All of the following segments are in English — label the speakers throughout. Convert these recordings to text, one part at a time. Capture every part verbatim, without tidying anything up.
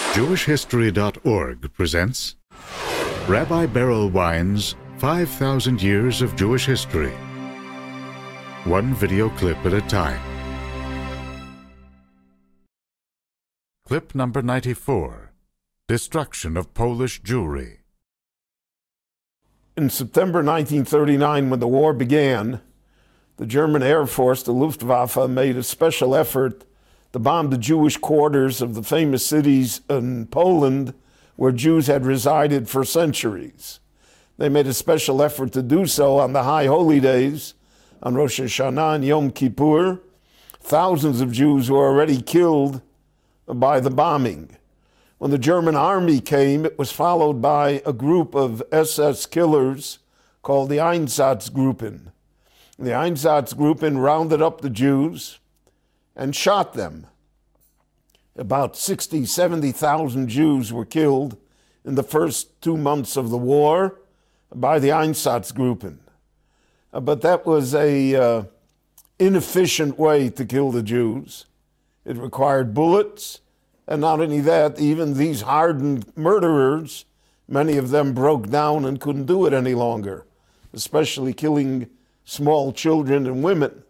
Speaker 1: Jewish History dot org presents Rabbi Berel Wein's five thousand Years of Jewish History. One video clip at a time. Clip number ninety-four. Destruction of Polish Jewry.
Speaker 2: In September nineteen thirty-nine, when the war began, the German Air Force, the Luftwaffe, made a special effort to bomb the Jewish quarters of the famous cities in Poland where Jews had resided for centuries. They made a special effort to do so on the high holy days, on Rosh Hashanah and Yom Kippur. Thousands of Jews were already killed by the bombing. When the German army came, it was followed by a group of S S killers called the Einsatzgruppen. The Einsatzgruppen rounded up the Jews and shot them. About sixty, seventy thousand Jews were killed in the first two months of the war by the Einsatzgruppen. Uh, but that was a uh, inefficient way to kill the Jews. It required bullets, and not only that, even these hardened murderers, many of them broke down and couldn't do it any longer, especially killing small children and women.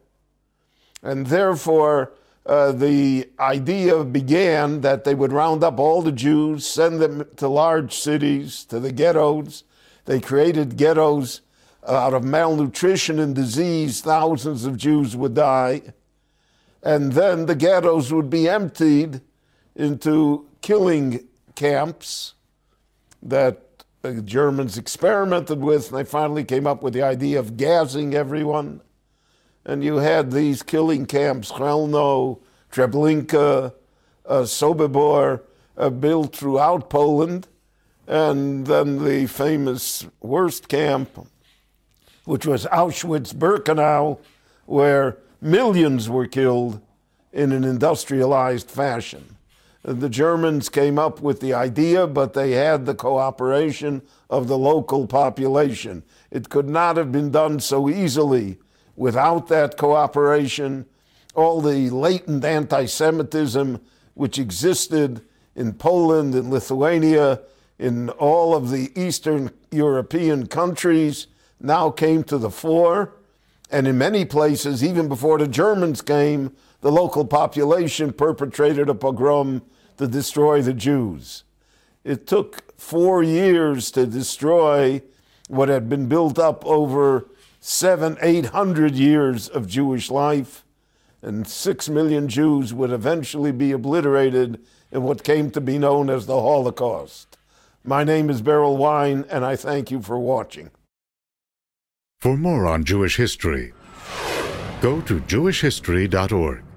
Speaker 2: And therefore, uh, the idea began that they would round up all the Jews, send them to large cities, to the ghettos. They created ghettos out of malnutrition and disease. Thousands of Jews would die. And then the ghettos would be emptied into killing camps that the Germans experimented with, and they finally came up with the idea of gassing everyone. And you had these killing camps, Chelmno, Treblinka, uh, Sobibor, uh, built throughout Poland. And then the famous worst camp, which was Auschwitz-Birkenau, where millions were killed in an industrialized fashion. The Germans came up with the idea, but they had the cooperation of the local population. It could not have been done so easily without that cooperation. All the latent anti-Semitism which existed in Poland, in Lithuania, in all of the Eastern European countries now came to the fore. And in many places, even before the Germans came, the local population perpetrated a pogrom to destroy the Jews. It took four years to destroy what had been built up over seven, eight hundred years of Jewish life, and six million Jews would eventually be obliterated in what came to be known as the Holocaust. My name is Berel Wein, and I thank you for watching.
Speaker 1: For more on Jewish history, go to Jewish History dot org.